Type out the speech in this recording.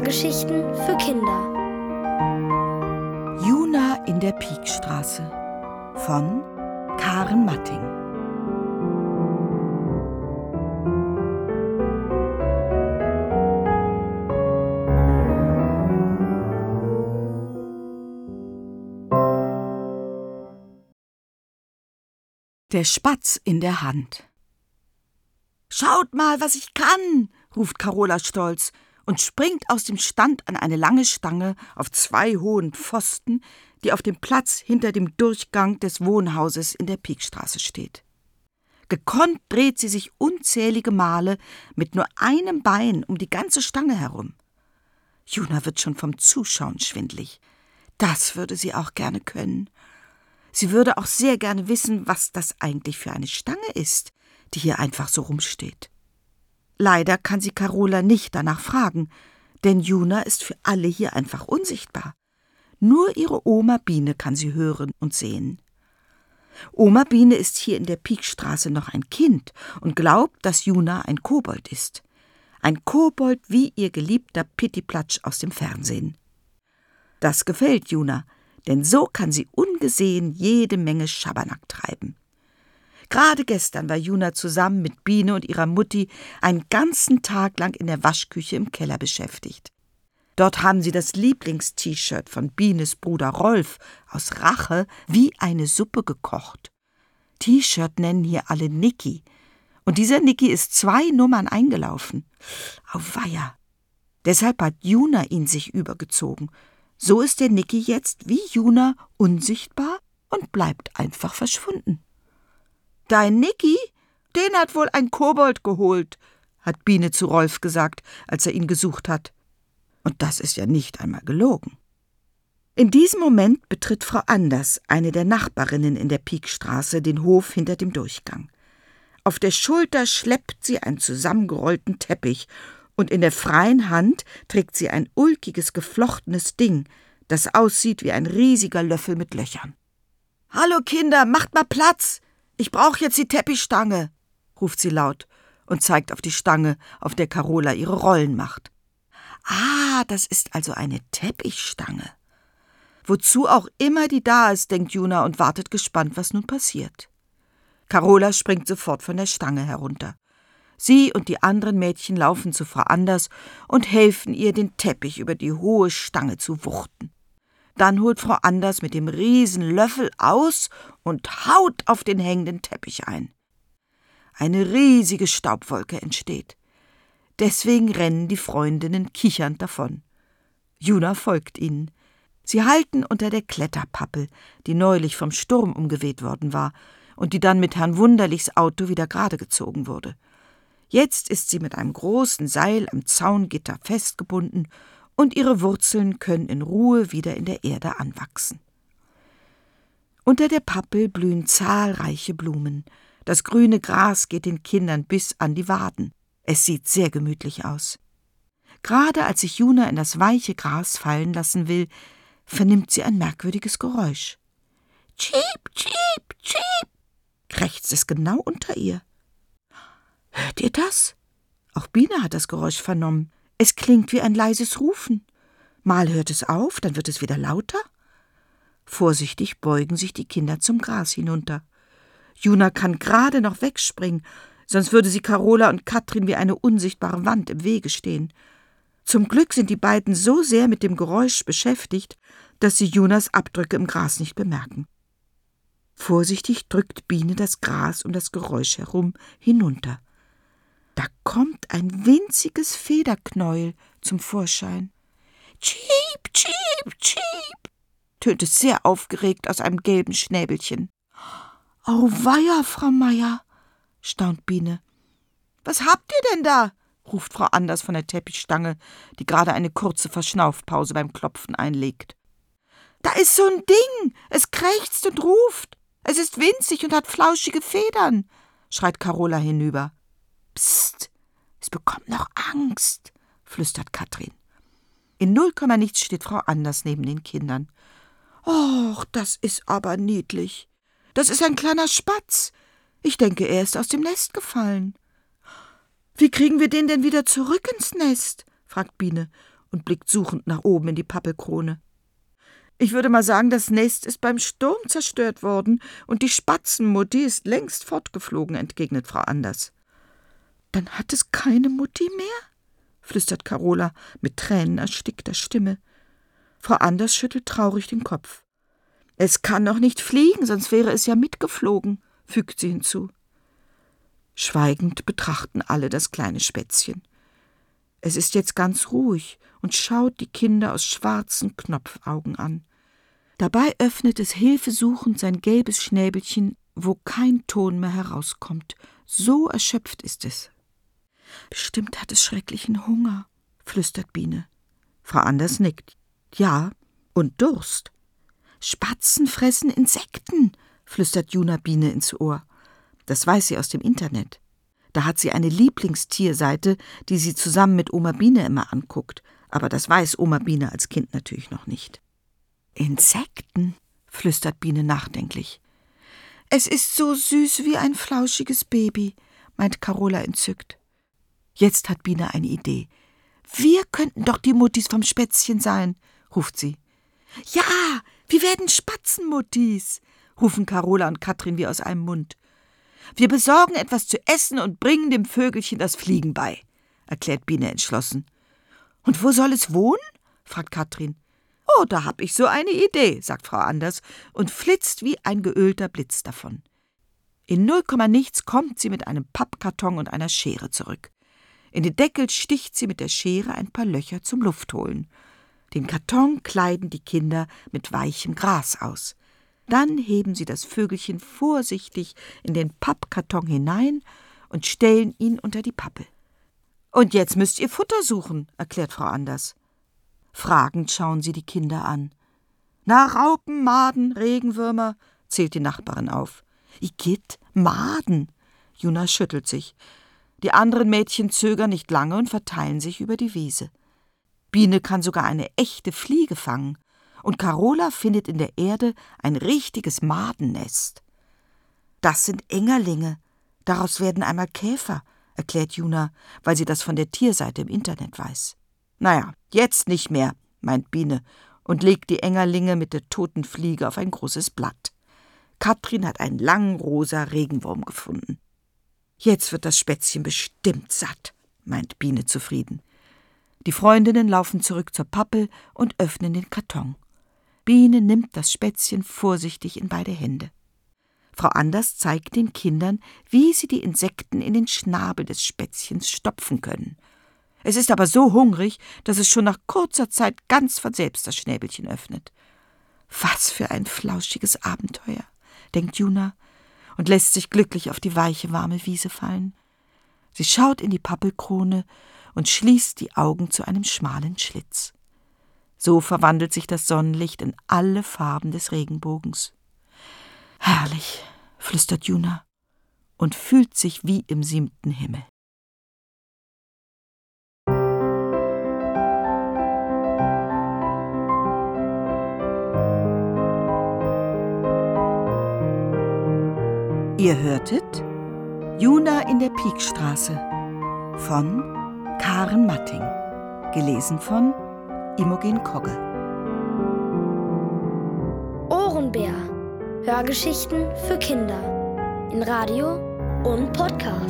Hörgeschichten für Kinder. Juna in der Piekstraße von Karen Matting. Der Spatz in der Hand. »Schaut mal, was ich kann«, ruft Carola stolz und springt aus dem Stand an eine lange Stange auf 2 hohen Pfosten, die auf dem Platz hinter dem Durchgang des Wohnhauses in der Piekstraße steht. Gekonnt dreht sie sich unzählige Male mit nur einem Bein um die ganze Stange herum. Juna wird schon vom Zuschauen schwindlig. Das würde sie auch gerne können. Sie würde auch sehr gerne wissen, was das eigentlich für eine Stange ist, die hier einfach so rumsteht. Leider kann sie Carola nicht danach fragen, denn Juna ist für alle hier einfach unsichtbar. Nur ihre Oma Biene kann sie hören und sehen. Oma Biene ist hier in der Piekstraße noch ein Kind und glaubt, dass Juna ein Kobold ist. Ein Kobold wie ihr geliebter Pittiplatsch aus dem Fernsehen. Das gefällt Juna, denn so kann sie ungesehen jede Menge Schabernack treiben. Gerade gestern war Juna zusammen mit Biene und ihrer Mutti einen ganzen Tag lang in der Waschküche im Keller beschäftigt. Dort haben sie das Lieblings-T-Shirt von Bienes Bruder Rolf aus Rache wie eine Suppe gekocht. T-Shirt nennen hier alle Niki. Und dieser Niki ist 2 Nummern eingelaufen. Auweia. Deshalb hat Juna ihn sich übergezogen. So ist der Niki jetzt wie Juna unsichtbar und bleibt einfach verschwunden. »Dein Niki? Den hat wohl ein Kobold geholt«, hat Biene zu Rolf gesagt, als er ihn gesucht hat. Und das ist ja nicht einmal gelogen. In diesem Moment betritt Frau Anders, eine der Nachbarinnen in der Piekstraße, den Hof hinter dem Durchgang. Auf der Schulter schleppt sie einen zusammengerollten Teppich und in der freien Hand trägt sie ein ulkiges, geflochtenes Ding, das aussieht wie ein riesiger Löffel mit Löchern. »Hallo Kinder, macht mal Platz! Ich brauche jetzt die Teppichstange«, ruft sie laut und zeigt auf die Stange, auf der Carola ihre Rollen macht. »Ah, das ist also eine Teppichstange.« Wozu auch immer die da ist, denkt Juna und wartet gespannt, was nun passiert. Carola springt sofort von der Stange herunter. Sie und die anderen Mädchen laufen zu Frau Anders und helfen ihr, den Teppich über die hohe Stange zu wuchten. Dann holt Frau Anders mit dem Riesenlöffel aus und haut auf den hängenden Teppich ein. Eine riesige Staubwolke entsteht. Deswegen rennen die Freundinnen kichernd davon. Juna folgt ihnen. Sie halten unter der Kletterpappel, die neulich vom Sturm umgeweht worden war und die dann mit Herrn Wunderlichs Auto wieder gerade gezogen wurde. Jetzt ist sie mit einem großen Seil am Zaungitter festgebunden und ihre Wurzeln können in Ruhe wieder in der Erde anwachsen. Unter der Pappel blühen zahlreiche Blumen. Das grüne Gras geht den Kindern bis an die Waden. Es sieht sehr gemütlich aus. Gerade als sich Juna in das weiche Gras fallen lassen will, vernimmt sie ein merkwürdiges Geräusch. »Tschiep, tschiep, tschiep«, krächzt es genau unter ihr. Hört ihr das? Auch Biene hat das Geräusch vernommen. Es klingt wie ein leises Rufen. Mal hört es auf, dann wird es wieder lauter. Vorsichtig beugen sich die Kinder zum Gras hinunter. Juna kann gerade noch wegspringen, sonst würde sie Carola und Katrin wie eine unsichtbare Wand im Wege stehen. Zum Glück sind die beiden so sehr mit dem Geräusch beschäftigt, dass sie Junas Abdrücke im Gras nicht bemerken. Vorsichtig drückt Biene das Gras um das Geräusch herum hinunter. Da kommt ein winziges Federknäuel zum Vorschein. »Tschiep, tschiep, tschiep«, tönt es sehr aufgeregt aus einem gelben Schnäbelchen. »Auweia, Frau Meier«, staunt Biene. »Was habt ihr denn da?« ruft Frau Anders von der Teppichstange, die gerade eine kurze Verschnaufpause beim Klopfen einlegt. »Da ist so ein Ding, es krächzt und ruft. Es ist winzig und hat flauschige Federn«, schreit Carola hinüber. »Psst, es bekommt noch Angst«, flüstert Katrin. In 0, nichts steht Frau Anders neben den Kindern. »Och, das ist aber niedlich. Das ist ein kleiner Spatz. Ich denke, er ist aus dem Nest gefallen.« »Wie kriegen wir den denn wieder zurück ins Nest?«, fragt Biene und blickt suchend nach oben in die Pappelkrone. »Ich würde mal sagen, das Nest ist beim Sturm zerstört worden und die Spatzenmutti ist längst fortgeflogen«, entgegnet Frau Anders. »Dann hat es keine Mutti mehr?«, flüstert Carola mit Tränen erstickter Stimme. Frau Anders schüttelt traurig den Kopf. »Es kann noch nicht fliegen, sonst wäre es ja mitgeflogen«, fügt sie hinzu. Schweigend betrachten alle das kleine Spätzchen. Es ist jetzt ganz ruhig und schaut die Kinder aus schwarzen Knopfaugen an. Dabei öffnet es hilfesuchend sein gelbes Schnäbelchen, wo kein Ton mehr herauskommt. So erschöpft ist es. »Bestimmt hat es schrecklichen Hunger«, flüstert Biene. Frau Anders nickt. »Ja, und Durst.« »Spatzen fressen Insekten«, flüstert Juna Biene ins Ohr. Das weiß sie aus dem Internet. Da hat sie eine Lieblingstierseite, die sie zusammen mit Oma Biene immer anguckt. Aber das weiß Oma Biene als Kind natürlich noch nicht. »Insekten«, flüstert Biene nachdenklich. »Es ist so süß wie ein flauschiges Baby«, meint Carola entzückt. Jetzt hat Biene eine Idee. »Wir könnten doch die Muttis vom Spätzchen sein«, ruft sie. »Ja, wir werden Spatzenmuttis«, rufen Carola und Katrin wie aus einem Mund. »Wir besorgen etwas zu essen und bringen dem Vögelchen das Fliegen bei«, erklärt Biene entschlossen. »Und wo soll es wohnen?«, fragt Katrin. »Oh, da hab ich so eine Idee«, sagt Frau Anders und flitzt wie ein geölter Blitz davon. In 0, nichts kommt sie mit einem Pappkarton und einer Schere zurück. In den Deckel sticht sie mit der Schere ein paar Löcher zum Luftholen. Den Karton kleiden die Kinder mit weichem Gras aus. Dann heben sie das Vögelchen vorsichtig in den Pappkarton hinein und stellen ihn unter die Pappel. »Und jetzt müsst ihr Futter suchen«, erklärt Frau Anders. Fragend schauen sie die Kinder an. »Na, Raupen, Maden, Regenwürmer«, zählt die Nachbarin auf. »Igitt, Maden«, Juna schüttelt sich. Die anderen Mädchen zögern nicht lange und verteilen sich über die Wiese. Biene kann sogar eine echte Fliege fangen. Und Carola findet in der Erde ein richtiges Madennest. »Das sind Engerlinge. Daraus werden einmal Käfer«, erklärt Juna, weil sie das von der Tierseite im Internet weiß. »Naja, jetzt nicht mehr«, meint Biene und legt die Engerlinge mit der toten Fliege auf ein großes Blatt. Katrin hat einen langen rosa Regenwurm gefunden. »Jetzt wird das Spätzchen bestimmt satt«, meint Biene zufrieden. Die Freundinnen laufen zurück zur Pappel und öffnen den Karton. Biene nimmt das Spätzchen vorsichtig in beide Hände. Frau Anders zeigt den Kindern, wie sie die Insekten in den Schnabel des Spätzchens stopfen können. Es ist aber so hungrig, dass es schon nach kurzer Zeit ganz von selbst das Schnäbelchen öffnet. »Was für ein flauschiges Abenteuer«, denkt Juna und lässt sich glücklich auf die weiche, warme Wiese fallen. Sie schaut in die Pappelkrone und schließt die Augen zu einem schmalen Schlitz. So verwandelt sich das Sonnenlicht in alle Farben des Regenbogens. »Herrlich«, flüstert Juna und fühlt sich wie im 7. Himmel. Ihr hörtet Juna in der Piekstraße von Karen Matting, gelesen von Imogen Kogge. Ohrenbär. Hörgeschichten für Kinder. In Radio und Podcast.